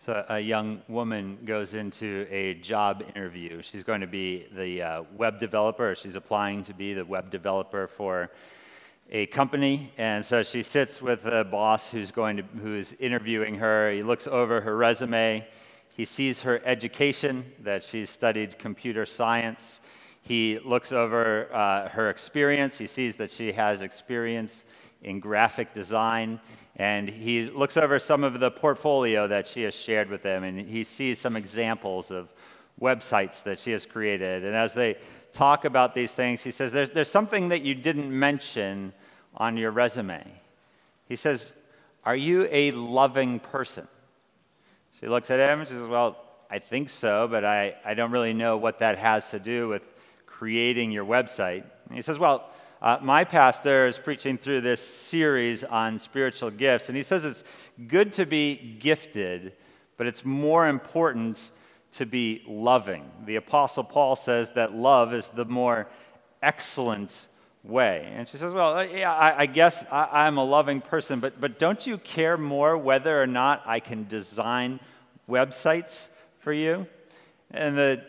So a young woman goes into a job interview. She's going to be the web developer. She's applying to be the web developer for a company, and so she sits with the boss who's interviewing her. He looks over her resume. He sees her education, that she's studied computer science. He looks over her experience. He sees that she has experience in graphic design, and he looks over some of the portfolio that she has shared with him, and he sees some examples of websites that she has created. And as they talk about these things, he says, there's something that you didn't mention on your resume. He says, are you a loving person? She looks at him and she says, well, I think so, but I don't really know what that has to do with creating your website. And he says, well, my pastor is preaching through this series on spiritual gifts, and he says it's good to be gifted, but it's more important to be loving. The Apostle Paul says that love is the more excellent way. And she says, well, yeah, I guess I'm a loving person, but don't you care more whether or not I can design websites for you? And the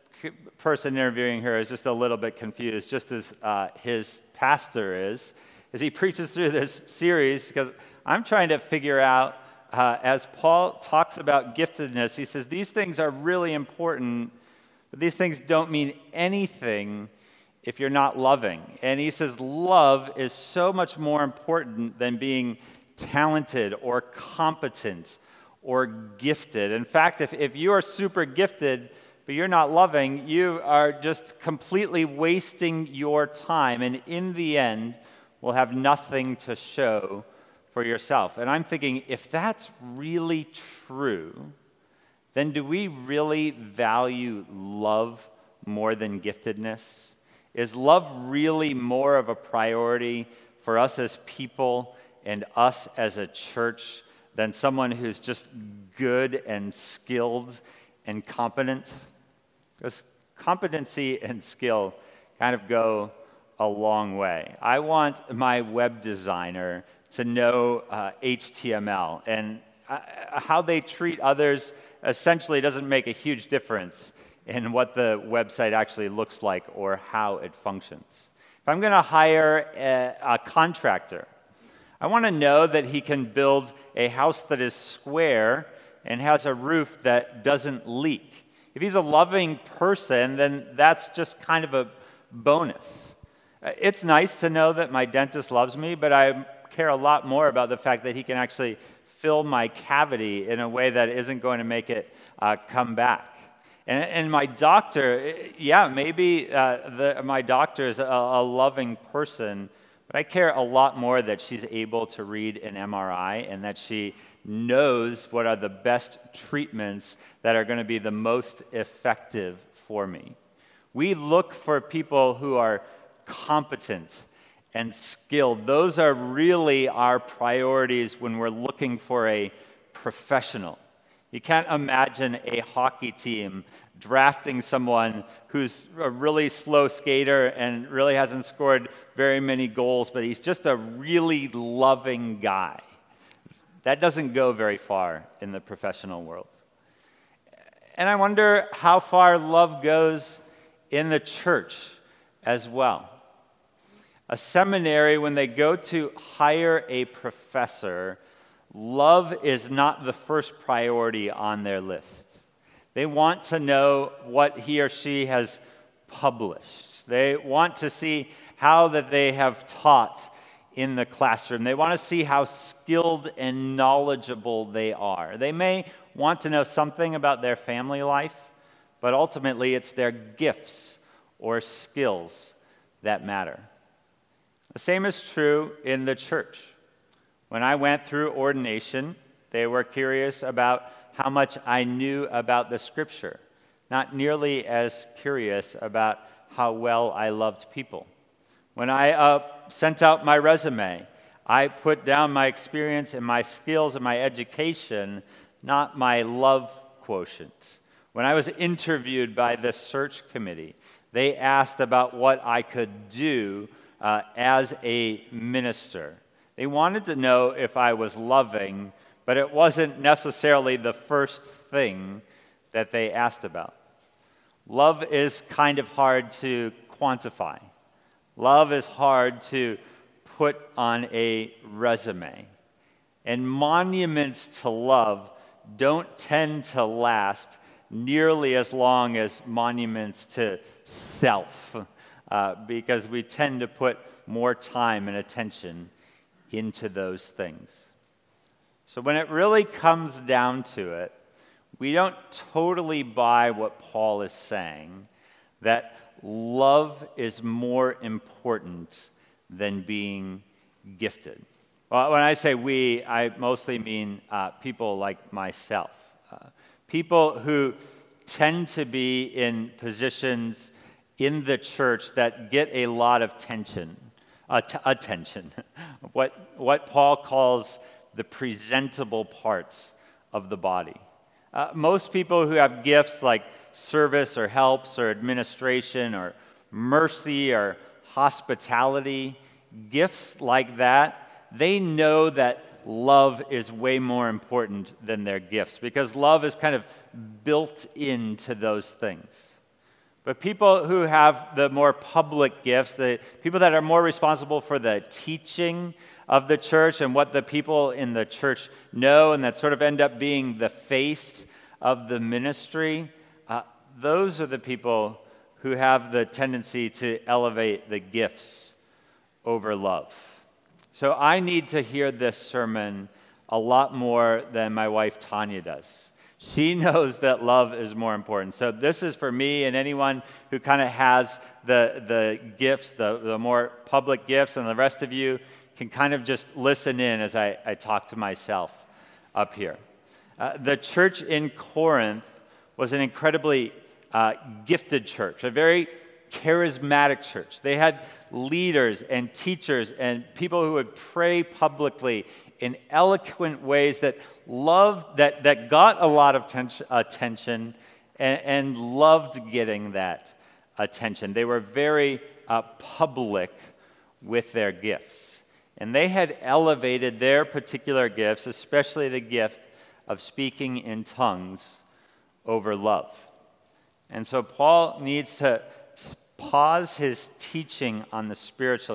person interviewing her is just a little bit confused, just as his pastor is, as he preaches through this series, because I'm trying to figure out, as Paul talks about giftedness, he says these things are really important, but these things don't mean anything if you're not loving. And he says love is so much more important than being talented or competent or gifted. In fact, if you are super gifted, but you're not loving, you are just completely wasting your time, and in the end, will have nothing to show for yourself. And I'm thinking, if that's really true, then do we really value love more than giftedness? Is love really more of a priority for us as people and us as a church than someone who's just good and skilled and competent? Because competency and skill kind of go a long way. I want my web designer to know HTML, and how they treat others essentially doesn't make a huge difference in what the website actually looks like or how it functions. If I'm going to hire a contractor, I want to know that he can build a house that is square and has a roof that doesn't leak. If he's a loving person, then that's just kind of a bonus. It's nice to know that my dentist loves me, but I care a lot more about the fact that he can actually fill my cavity in a way that isn't going to make it come back. And my doctor, yeah, maybe my doctor is a loving person, but I care a lot more that she's able to read an MRI and that she knows what are the best treatments that are going to be the most effective for me. We look for people who are competent and skilled. Those are really our priorities when we're looking for a professional. You can't imagine a hockey team drafting someone who's a really slow skater and really hasn't scored very many goals, but he's just a really loving guy. That doesn't go very far in the professional world. And I wonder how far love goes in the church as well. A seminary, when they go to hire a professor, love is not the first priority on their list. They want to know what he or she has published. They want to see how that they have taught in the classroom. They want to see how skilled and knowledgeable they are. They may want to know something about their family life, but ultimately it's their gifts or skills that matter. The same is true in the church. When I went through ordination, they were curious about how much I knew about the Scripture, not nearly as curious about how well I loved people. When I sent out my resume, I put down my experience and my skills and my education, not my love quotient. When I was interviewed by the search committee, they asked about what I could do as a minister. They wanted to know if I was loving, but it wasn't necessarily the first thing that they asked about. Love is kind of hard to quantify. Love is hard to put on a resume. And monuments to love don't tend to last nearly as long as monuments to self, because we tend to put more time and attention into those things. So when it really comes down to it, we don't totally buy what Paul is saying, that love is more important than being gifted. Well, when I say we, I mostly mean people like myself. People who tend to be in positions in the church that get a lot of attention. What Paul calls the presentable parts of the body. Most people who have gifts like service or helps or administration or mercy or hospitality, gifts like that, they know that love is way more important than their gifts because love is kind of built into those things. But people who have the more public gifts, the people that are more responsible for the teaching of the church and what the people in the church know and that sort of end up being the face of the ministry, those are the people who have the tendency to elevate the gifts over love. So I need to hear this sermon a lot more than my wife Tanya does. She knows that love is more important. So this is for me and anyone who kind of has the gifts, the more public gifts, and the rest of you can kind of just listen in as I talk to myself up here. The church in Corinth was an incredibly gifted church, a very charismatic church. They had leaders and teachers and people who would pray publicly in eloquent ways that got a lot of attention and loved getting that attention. They were very public with their gifts. And they had elevated their particular gifts, especially the gift of speaking in tongues, over love. And so Paul needs to pause his teaching on the spiritual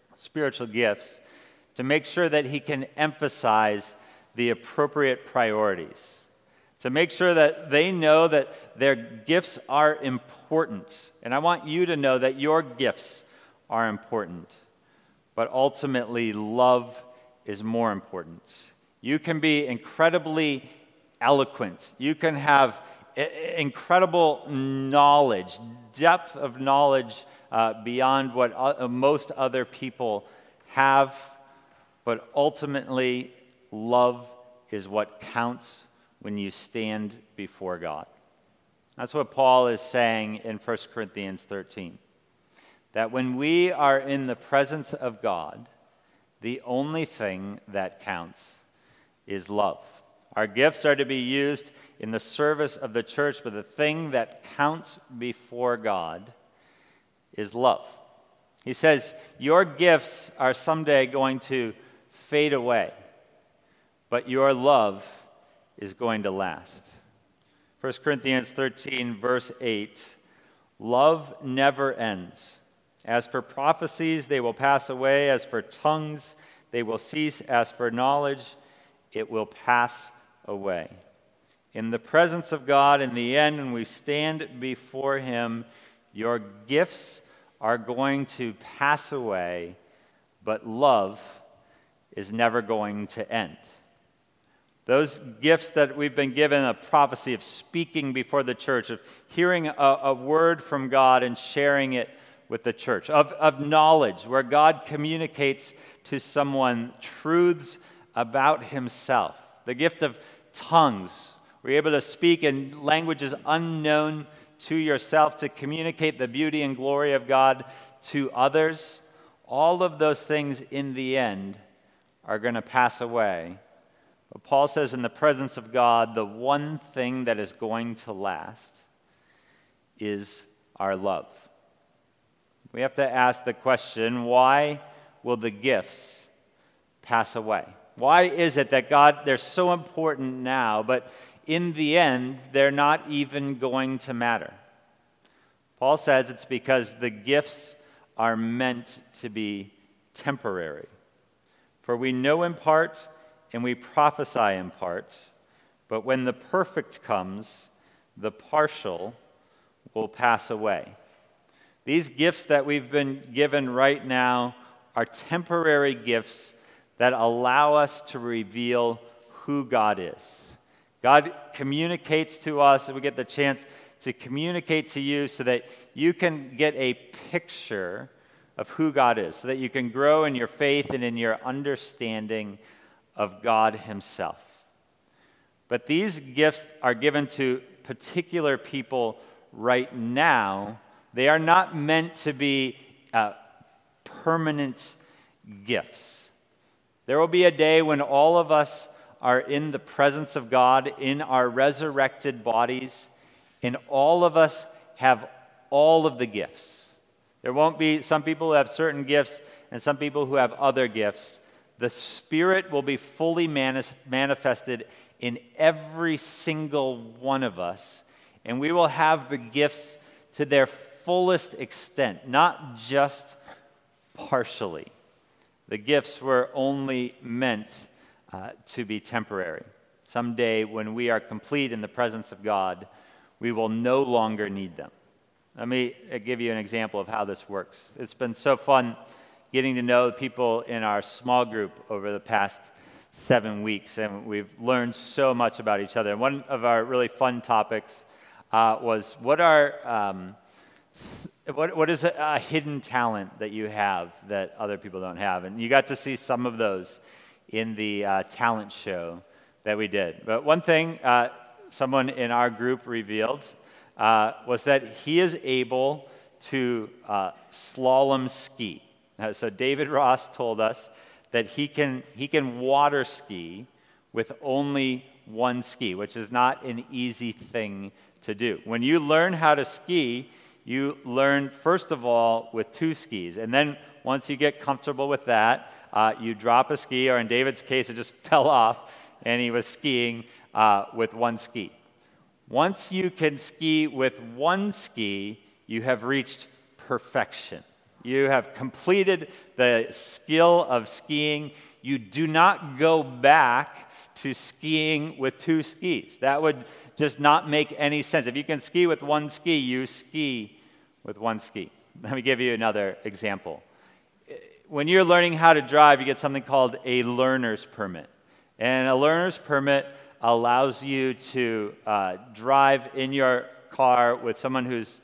gifts to make sure that he can emphasize the appropriate priorities, to make sure that they know that their gifts are important. And I want you to know that your gifts are important, but ultimately love is more important. You can be incredibly eloquent. You can have incredible knowledge, depth of knowledge beyond what most other people have, but ultimately, love is what counts when you stand before God. That's what Paul is saying in 1 Corinthians 13. That when we are in the presence of God, the only thing that counts is love. Our gifts are to be used in the service of the church, but the thing that counts before God is love. He says, your gifts are someday going to fade away, but your love is going to last. 1 Corinthians 13, verse 8, love never ends. As for prophecies, they will pass away. As for tongues, they will cease. As for knowledge, it will pass away. In the presence of God, in the end, when we stand before Him, your gifts are going to pass away, but love is never going to end. Those gifts that we've been given, a prophecy of speaking before the church, of hearing a word from God and sharing it with the church, of knowledge, where God communicates to someone truths about Himself, the gift of tongues, where you're able to speak in languages unknown to yourself to communicate the beauty and glory of God to others. All of those things in the end are going to pass away. But Paul says in the presence of God, the one thing that is going to last is our love. We have to ask the question, why will the gifts pass away? Why is it that they're so important now, but in the end, they're not even going to matter? Paul says it's because the gifts are meant to be temporary. For we know in part and we prophesy in part, but when the perfect comes, the partial will pass away. These gifts that we've been given right now are temporary gifts that allow us to reveal who God is. God communicates to us, and we get the chance to communicate to you so that you can get a picture of who God is, so that you can grow in your faith and in your understanding of God himself. But these gifts are given to particular people right now. They are not meant to be permanent gifts. There will be a day when all of us are in the presence of God in our resurrected bodies, and all of us have all of the gifts. There won't be some people who have certain gifts and some people who have other gifts. The Spirit will be fully manifested in every single one of us, and we will have the gifts to their fullest extent, not just partially. The gifts were only meant to be temporary. Someday, when we are complete in the presence of God, we will no longer need them. Let me give you an example of how this works. It's been so fun getting to know people in our small group over the past 7 weeks, and we've learned so much about each other. And one of our really fun topics was what is a hidden talent that you have that other people don't have? And you got to see some of those in the talent show that we did. But one thing someone in our group revealed was that he is able to slalom ski. So David Ross told us that he can water ski with only one ski, which is not an easy thing to do. When you learn how to ski, you learn, first of all, with 2 skis. And then once you get comfortable with that, you drop a ski, or in David's case, it just fell off, and he was skiing with 1 ski. Once you can ski with 1 ski, you have reached perfection. You have completed the skill of skiing. You do not go back to skiing with 2 skis. That would just not make any sense. If you can ski with 1 ski, you ski with 1 ski. Let me give you another example. When you're learning how to drive, you get something called a learner's permit. And a learner's permit allows you to drive in your car with someone who's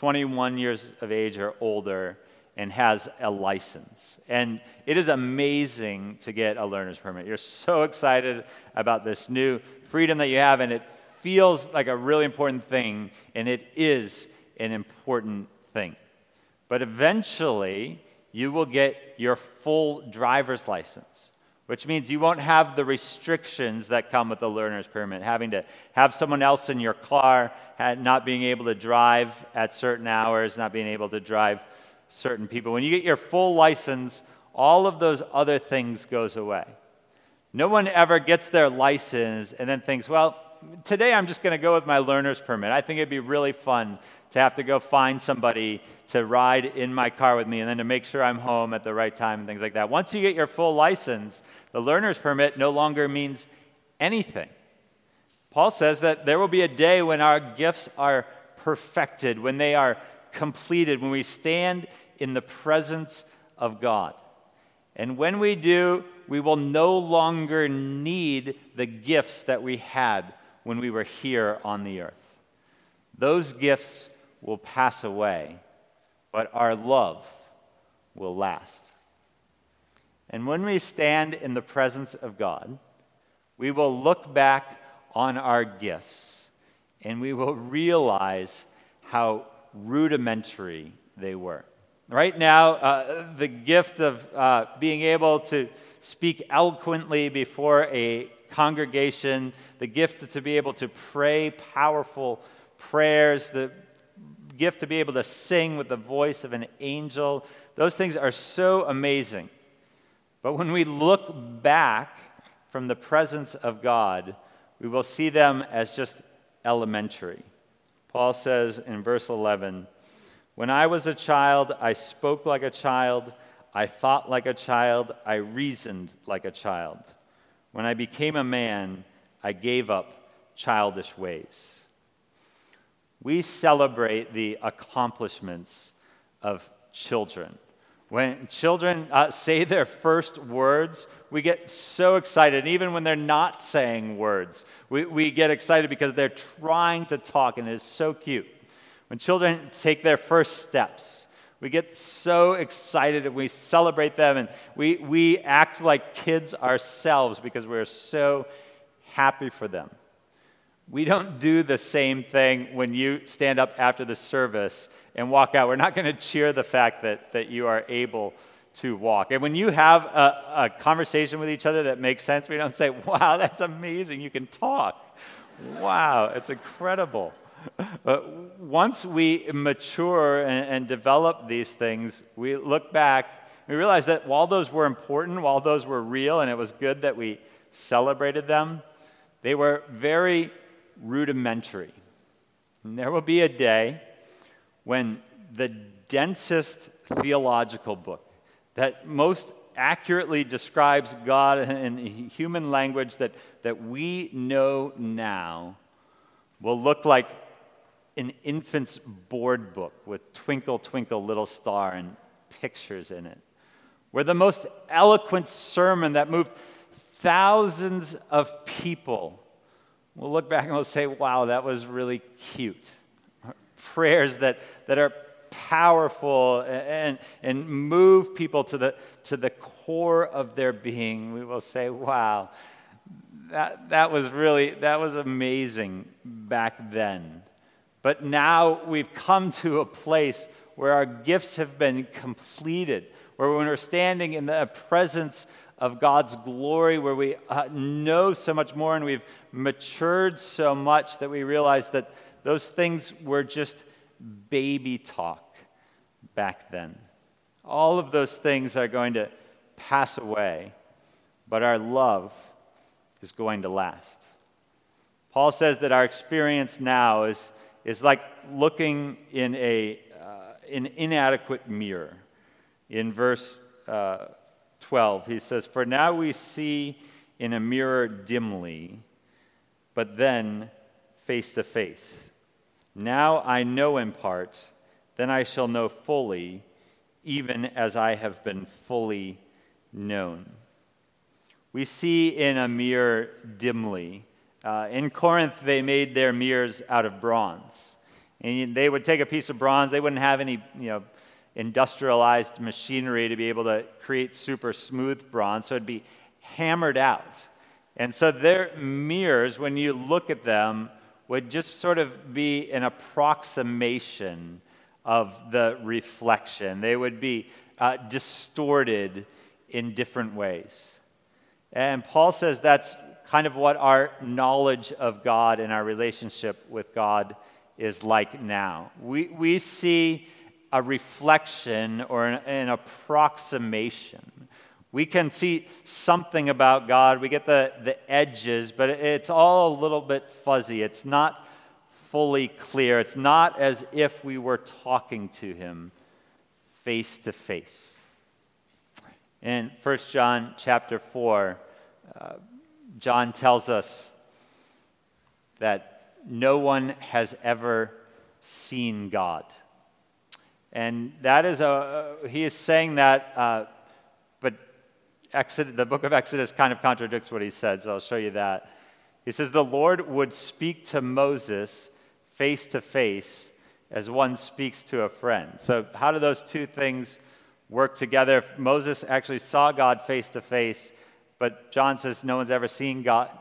21 years of age or older and has a license. And it is amazing to get a learner's permit. You're so excited about this new freedom that you have, and it feels like a really important thing, and it is an important thing. But eventually, you will get your full driver's license, which means you won't have the restrictions that come with the learner's permit, having to have someone else in your car, not being able to drive at certain hours, not being able to drive certain people. When you get your full license, all of those other things goes away. No one ever gets their license and then thinks, well, today I'm just going to go with my learner's permit. I think it'd be really fun to have to go find somebody to ride in my car with me and then to make sure I'm home at the right time and things like that. Once you get your full license, the learner's permit no longer means anything. Paul says that there will be a day when our gifts are perfected, when they are completed, when we stand in the presence of God. And when we do, we will no longer need the gifts that we had when we were here on the earth. Those gifts will pass away, but our love will last. And when we stand in the presence of God, we will look back on our gifts and we will realize how rudimentary they were. Right now, the gift of being able to speak eloquently before a congregation, the gift to be able to pray powerful prayers, the gift to be able to sing with the voice of an angel, those things are so amazing. But when we look back from the presence of God, we will see them as just elementary. Paul says in verse 11, "When I was a child, I spoke like a child, I thought like a child, I reasoned like a child. When I became a man, I gave up childish ways." We celebrate the accomplishments of children. When children say their first words, we get so excited. Even when they're not saying words, we get excited because they're trying to talk, and it is so cute. When children take their first steps, we get so excited and we celebrate them, and we act like kids ourselves because we're so happy for them. We don't do the same thing when you stand up after the service and walk out. We're not going to cheer the fact that you are able to walk. And when you have a conversation with each other that makes sense, we don't say, "Wow, that's amazing, you can talk. Wow, it's incredible." But once we mature and develop these things, we look back, we realize that while those were important, while those were real, and it was good that we celebrated them, they were very rudimentary. And there will be a day when the densest theological book that most accurately describes God in human language that we know now will look like an infant's board book with "Twinkle, Twinkle, Little Star" and pictures in it, where the most eloquent sermon that moved thousands of people, we'll look back and we'll say, "Wow, that was really cute." Prayers that are powerful and move people to the core of their being. We will say, "Wow, that was amazing back then." But now we've come to a place where our gifts have been completed, where when we're standing in the presence of God's glory, where we know so much more and we've matured so much that we realize that those things were just baby talk back then. All of those things are going to pass away, but our love is going to last. Paul says that our experience now is like looking in an inadequate mirror. In verse 12, he says, "For now we see in a mirror dimly, but then face to face. Now I know in part, then I shall know fully, even as I have been fully known." We see in a mirror dimly. In Corinth, they made their mirrors out of bronze. And they would take a piece of bronze. They wouldn't have any, industrialized machinery to be able to create super smooth bronze, so it'd be hammered out. And so their mirrors, when you look at them, would just sort of be an approximation of the reflection. They would be distorted in different ways. And Paul says that's kind of what our knowledge of God and our relationship with God is like now. We see a reflection or an approximation. We can see something about God. We get the edges, but it's all a little bit fuzzy. It's not fully clear. It's not as if we were talking to him face to face. In 1 John chapter 4, John tells us that no one has ever seen God. And that is he is saying that, but the book of Exodus kind of contradicts what he said, so I'll show you that. He says, "The Lord would speak to Moses face to face as one speaks to a friend." So how do those two things work together? If Moses actually saw God face to face, but John says no one's ever seen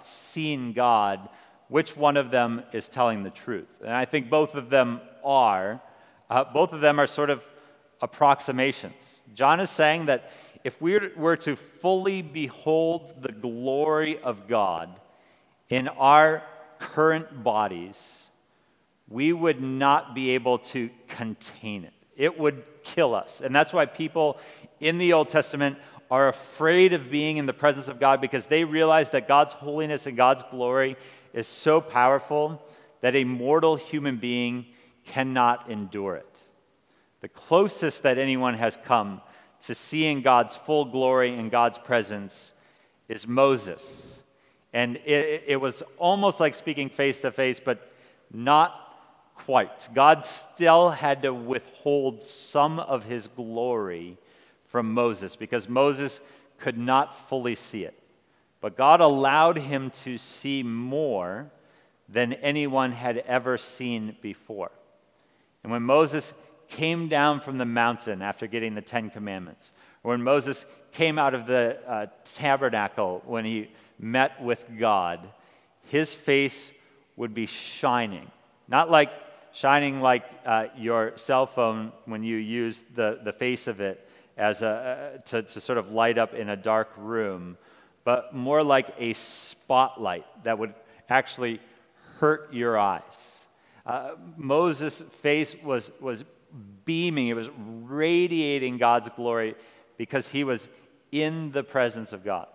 God, which one of them is telling the truth? And I think both of them are. Both of them are sort of approximations. John is saying that if we were to fully behold the glory of God in our current bodies, we would not be able to contain it. It would kill us. And that's why people in the Old Testament are afraid of being in the presence of God because they realize that God's holiness and God's glory is so powerful that a mortal human being cannot endure it. The closest that anyone has come to seeing God's full glory and God's presence is Moses. And it was almost like speaking face to face, but not quite. God still had to withhold some of his glory from Moses because Moses could not fully see it. But God allowed him to see more than anyone had ever seen before. And when Moses came down from the mountain after getting the 10 Commandments, or when Moses came out of the tabernacle when he met with God, his face would be shining. Not like shining like your cell phone when you use the face of it as to sort of light up in a dark room, but more like a spotlight that would actually hurt your eyes. Moses' face was beaming. It was radiating God's glory because he was in the presence of God.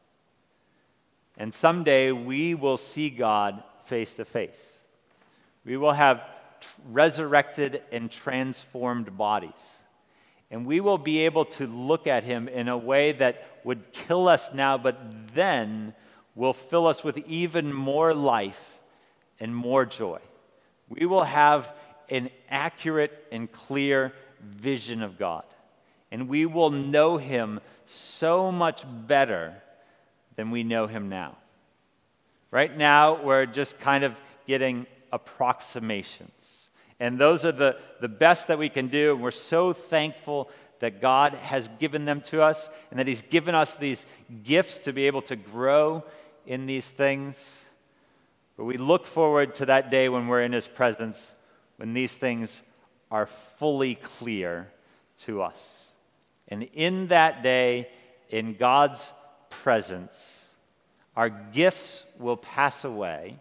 And someday we will see God face to face. We will have resurrected and transformed bodies. And we will be able to look at him in a way that would kill us now, but then will fill us with even more life and more joy. We will have an accurate and clear vision of God. And we will know him so much better than we know him now. Right now, we're just kind of getting approximations. And those are the best that we can do. And we're so thankful that God has given them to us and that he's given us these gifts to be able to grow in these things. But we look forward to that day when we're in his presence, when these things are fully clear to us. And in that day, in God's presence, our gifts will pass away,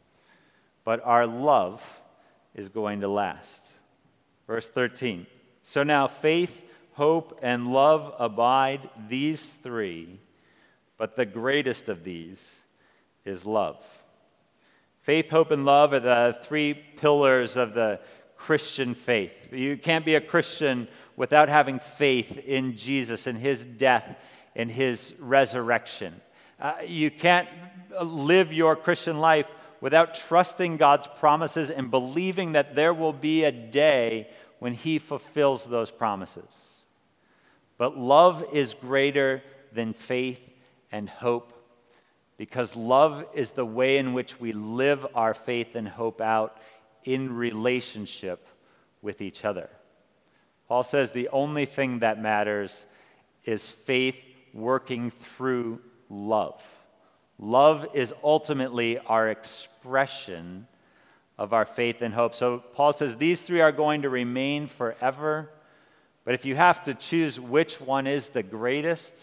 but our love is going to last. Verse 13. So now faith, hope, and love abide, these three, but the greatest of these is love. Faith, hope, and love are the three pillars of the Christian faith. You can't be a Christian without having faith in Jesus and his death and his resurrection. You can't live your Christian life without trusting God's promises and believing that there will be a day when he fulfills those promises. But love is greater than faith and hope because love is the way in which we live our faith and hope out in relationship with each other. Paul says the only thing that matters is faith working through love. Love is ultimately our expression of our faith and hope. So Paul says these three are going to remain forever. But if you have to choose which one is the greatest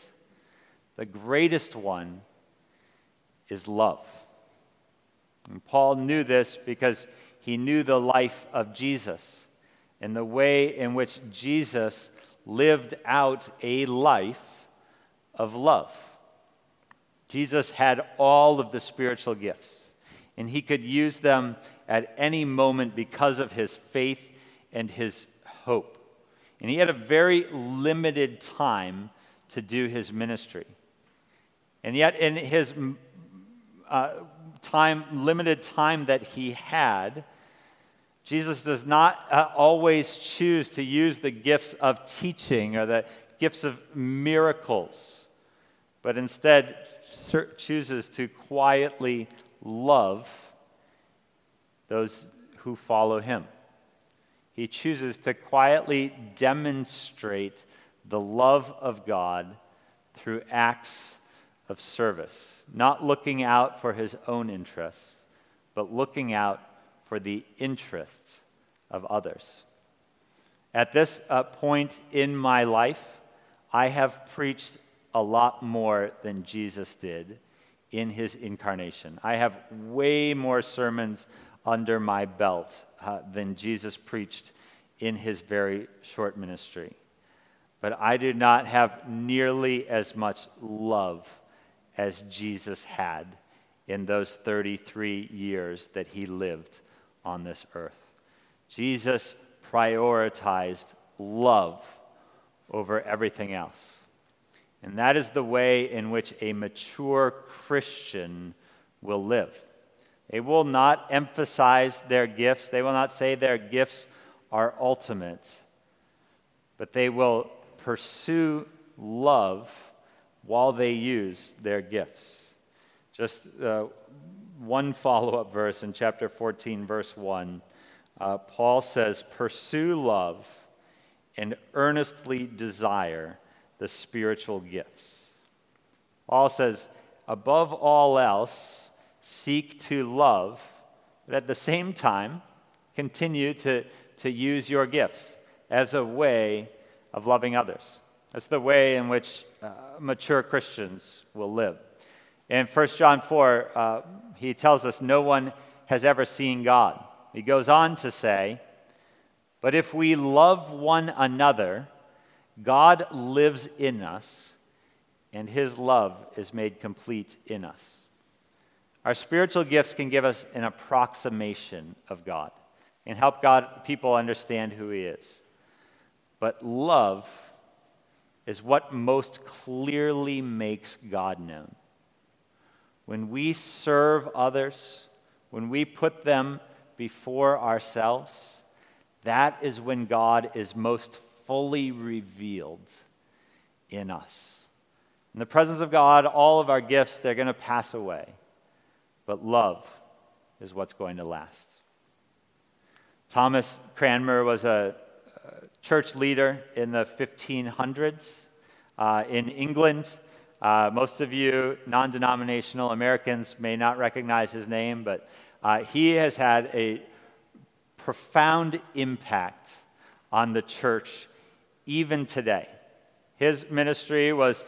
one is love. And Paul knew this because he knew the life of Jesus and the way in which Jesus lived out a life of love. Jesus had all of the spiritual gifts, and he could use them at any moment because of his faith and his hope. And he had a very limited time to do his ministry. And yet in his limited time that he had, Jesus does not always choose to use the gifts of teaching or the gifts of miracles, but instead chooses to quietly love those who follow him. He chooses to quietly demonstrate the love of God through acts of service, not looking out for his own interests, but looking out for the interests of others. At this point in my life, I have preached a lot more than Jesus did in his incarnation. I have way more sermons under my belt than Jesus preached in his very short ministry. but I do not have nearly as much love as Jesus had in those 33 years that he lived on this earth. Jesus prioritized love over everything else. And that is the way in which a mature Christian will live. They will not emphasize their gifts. They will not say their gifts are ultimate. But they will pursue love while they use their gifts. Just one follow-up verse in chapter 14, verse 1. Paul says, "Pursue love and earnestly desire the spiritual gifts." Paul says, above all else, seek to love, but at the same time, continue to use your gifts as a way of loving others. That's the way in which mature Christians will live. In 1 John 4, he tells us no one has ever seen God. He goes on to say, "But if we love one another, God lives in us, and his love is made complete in us." Our spiritual gifts can give us an approximation of God and help people understand who he is. But love is what most clearly makes God known. When we serve others, when we put them before ourselves, that is when God is most fully revealed in us. In the presence of God, all of our gifts, they're going to pass away. But love is what's going to last. Thomas Cranmer was a church leader in the 1500s in England. Most of you non-denominational Americans may not recognize his name, but he has had a profound impact on the church even today. His ministry was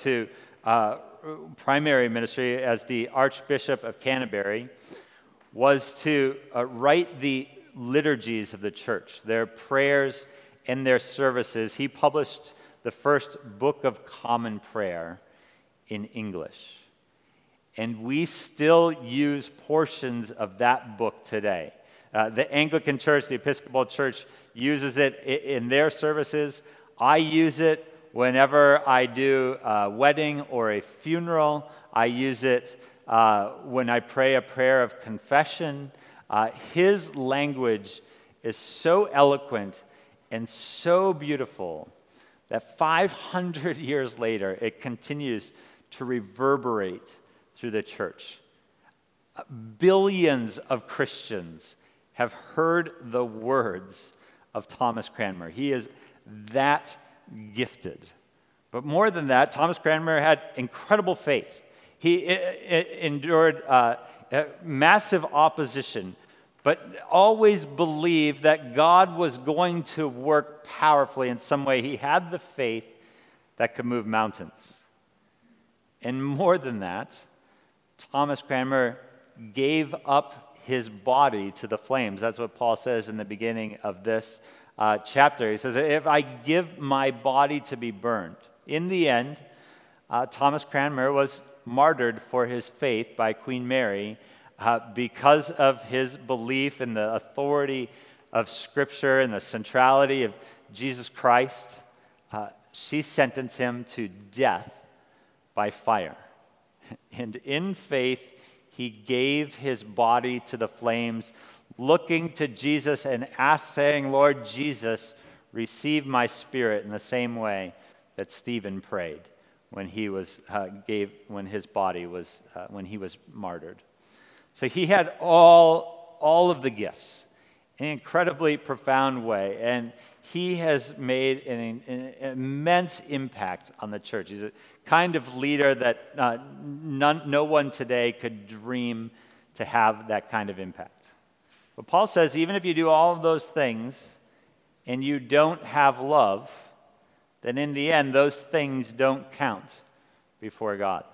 primary ministry as the Archbishop of Canterbury was to write the liturgies of the church, their prayers and their services. He published the first Book of Common Prayer in English. And we still use portions of that book today. The Anglican Church, the Episcopal Church, uses it in their services. I use it whenever I do a wedding or a funeral. I use it when I pray a prayer of confession. His language is so eloquent and so beautiful that 500 years later, it continues to reverberate through the church. Billions of Christians have heard the words of Thomas Cranmer. He is that gifted. But more than that, Thomas Cranmer had incredible faith. He endured massive opposition, but always believed that God was going to work powerfully in some way. He had the faith that could move mountains. And more than that, Thomas Cranmer gave up his body to the flames. That's what Paul says in the beginning of this chapter. He says, if I give my body to be burned. In the end, Thomas Cranmer was martyred for his faith by Queen Mary because of his belief in the authority of Scripture and the centrality of Jesus Christ. She sentenced him to death by fire. And in faith, he gave his body to the flames, looking to Jesus and saying, Lord Jesus, receive my spirit, in the same way that Stephen prayed when he was when he was martyred. So he had all of the gifts in an incredibly profound way, and he has made an immense impact on the church. He's a kind of leader that no one today could dream to have that kind of impact. But Paul says, even if you do all of those things and you don't have love, then in the end, those things don't count before God.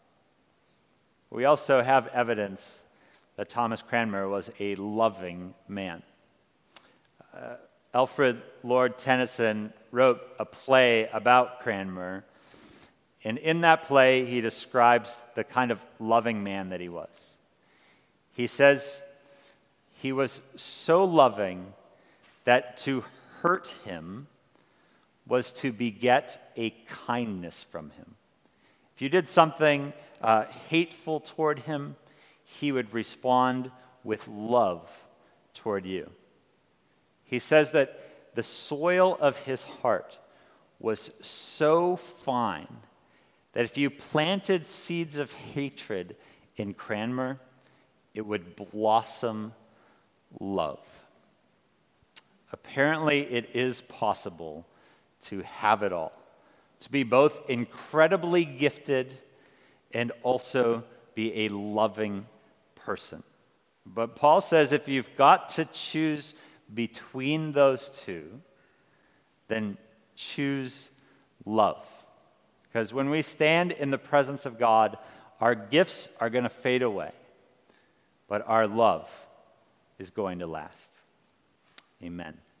We also have evidence that Thomas Cranmer was a loving man. Alfred Lord Tennyson wrote a play about Cranmer, and in that play, he describes the kind of loving man that he was. He says, he was so loving that to hurt him was to beget a kindness from him. If you did something hateful toward him, he would respond with love toward you. He says that the soil of his heart was so fine that if you planted seeds of hatred in Cranmer, it would blossom love. Apparently, it is possible to have it all, to be both incredibly gifted and also be a loving person. But Paul says if you've got to choose between those two, then choose love. Because when we stand in the presence of God, our gifts are going to fade away, but our love is going to last. Amen.